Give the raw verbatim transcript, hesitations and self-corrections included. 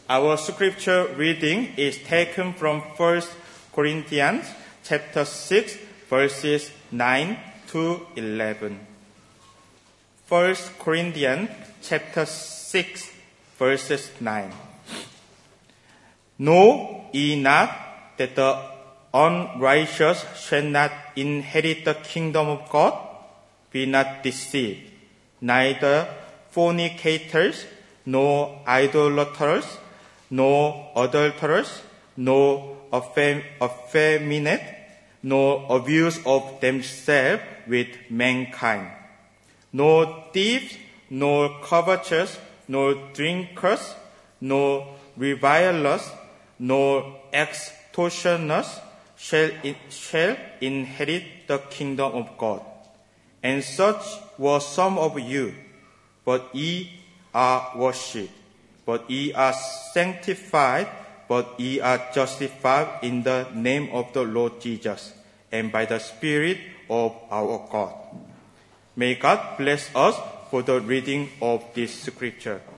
Our scripture reading is taken from First Corinthians chapter six, verses nine to eleven. First Corinthians chapter six, verses nine. Know ye not that the unrighteous shall not inherit the kingdom of God? Be not deceived. Neither fornicators, nor idolaters, nor adulterers, nor effeminate, nor abuse of themselves with mankind, nor thieves, nor covetous, nor drinkers, nor revilers, nor extortioners shall, in, shall inherit the kingdom of God. And such were some of you, but ye are washed, but ye are sanctified, but ye are justified in the name of the Lord Jesus, and by the Spirit of our God. May God bless us for the reading of this scripture.